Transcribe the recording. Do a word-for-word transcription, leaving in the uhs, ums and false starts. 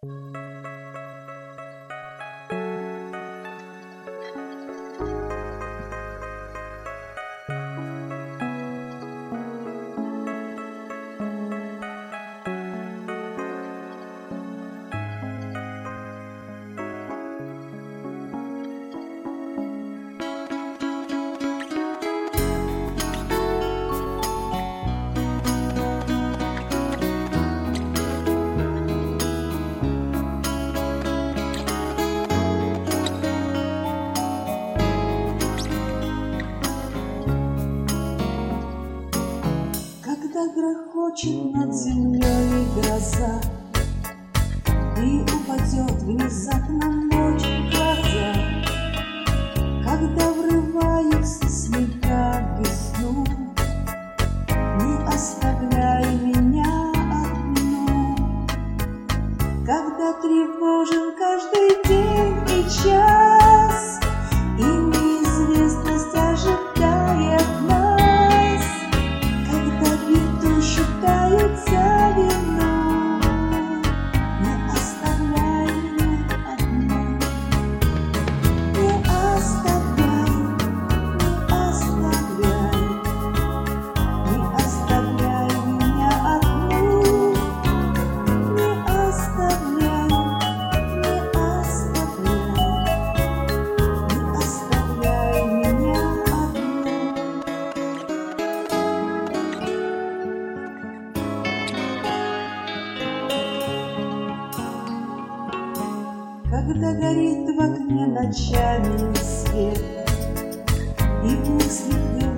Когда грохочет над землей гроза и упадет внезапно ночь в глаза, когда врываются снега в весну, не оставляй меня одну. Когда тревожен каждый день и час, и неизвестность ожидает нас, когда беду считают за вину, не оставляй меня одну. Не оставляй, не оставляй, не оставляй меня одну. Не оставляй, не оставляй, не оставляй меня одну. Когда горит в окне ночами свет, и в мыслях